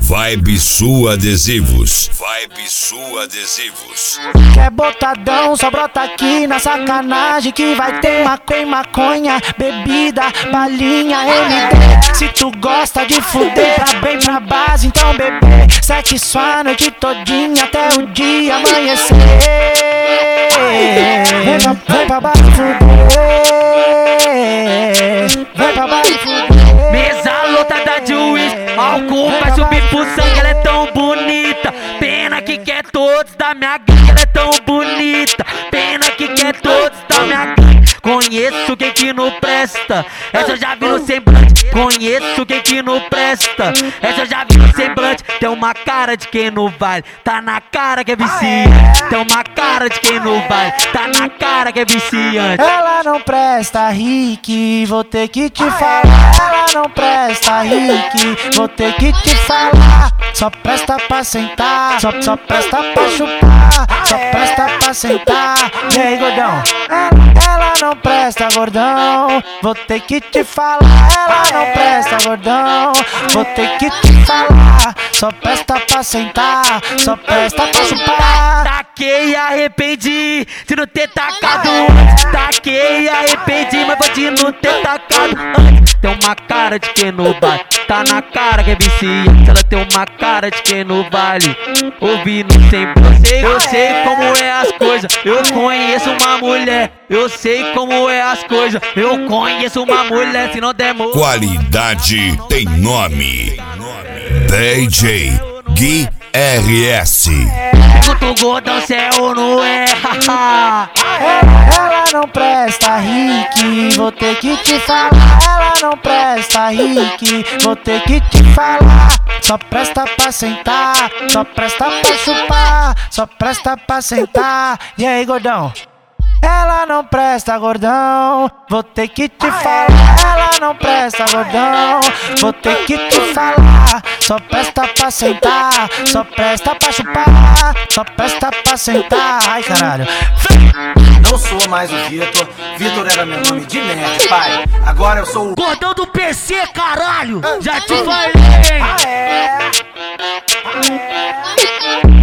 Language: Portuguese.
Vibe Sul Adesivos. Vibe Sul Adesivos. Quer botadão, só brota aqui na sacanagem que vai ter maconha, bebida, balinha, MD. Se tu gosta de fuder pra bem pra base, então bebê, sexo a noite todinha até o dia amanhecer. Vem pra base fuder, vem pra base fuder. Mesa lotada de uísque, álcool vai subir pro sangue, ela é tão bonita. Pena que quer todos da minha gangue, ela é tão bonita. Pena que quer todos da minha gangue. Conheço quem que não presta, essa eu já vi no semblante. Conheço quem que não presta, essa eu já vi no semblante. Tem uma cara de quem não vale, tá na cara que é viciante. Tem uma cara de quem não vale, tá na cara que é viciante. Ela não presta, Rick, vou ter que te falar. Ela não presta, Rick, vou ter que te falar. Só presta pra sentar, só presta pra chupar, só presta pra sentar. E aí, gordão? Ela não presta, gordão, vou ter que te falar. Ela não presta, gordão, vou ter que te falar. Só presta pra sentar, só presta pra chupar. Taquei e arrependi de não ter tacado antes. Taquei e arrependi, mas vou de não ter tacado antes. Tem uma cara de quem não vale, tá na cara que é viciante. Ela tem uma cara de quem não vale, ouvi no semblante. Eu sei como é as coisas, eu conheço uma mulher. Eu sei como é as coisas, eu conheço uma mulher. Se não demora, Qualidade tem nome. DJ Gui RS. pergunta o gordão se é ou não é. Ela não presta, Rick, vou ter que te falar. Ela não presta, Rick, vou ter que te falar. Só presta pra sentar, só presta pra chupar, só presta pra sentar. E aí, gordão? Ela não presta, gordão, vou ter que te falar. Ela não presta, gordão, vou ter que te falar. Só presta pra sentar, só presta pra chupar, só presta pra sentar. Ai, caralho. Não sou mais o Vitor, Vitor era meu nome de nerd, pai. Agora eu sou o Gordão do PC, caralho, já te falei. Ah, é?